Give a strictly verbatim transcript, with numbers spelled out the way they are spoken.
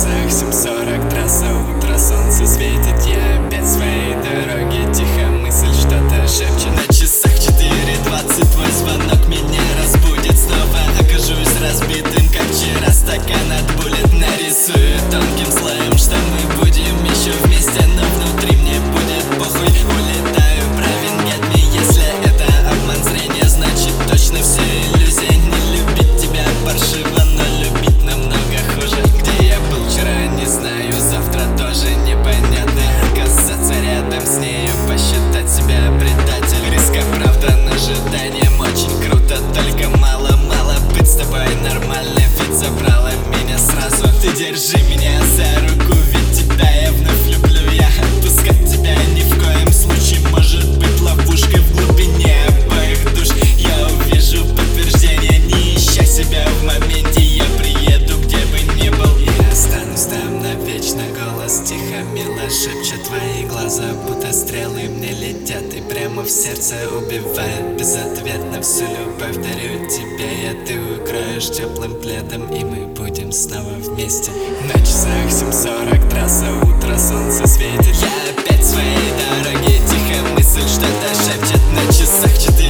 часах семь сорок, трасса, утро, солнце светит. Я опять в своей дороге, тихо мысль что-то шепчет. На часах четыре двадцать, твой звонок меня разбудит. Снова окажусь разбитым, как вчера. Стакан от буллет нарисую тонким слоем, что мы будем еще вместе, но внутри мне будет похуй. Улетаю, правен get me, если это обман зрения, значит точно все иллюзия. Не любить тебя паршиво, но любить намного хуже. Где я был вчера, не знаю, завтра тоже непонятно. Оказаться рядом с нею, посчитать себя предатель. Риск оправдан ожиданием, очень круто, только мало-мало быть с тобой нормально. Ведь забрала меня сразу. Ты держи меня за руку, ведь тебя я вновь люблю. Я отпускать тебя ни в коем случае, может быть ловушкой в глубине обоих душ. Я увижу подтверждение, не ища себя в моменте. Я приеду, где бы ни был, и останусь там навечно. Голос тихо, мило шепчет, твои глаза будто стрелы мне летят и прямо в сердце убивают. Безответно всю любовь дарю тебе я, ты укроешь теплым пледом, и мы будем снова вместе. На часах семь сорок, трасса, утро, солнце светит. Я опять в своей дороге, тихо мысль что-то шепчет. На часах четыре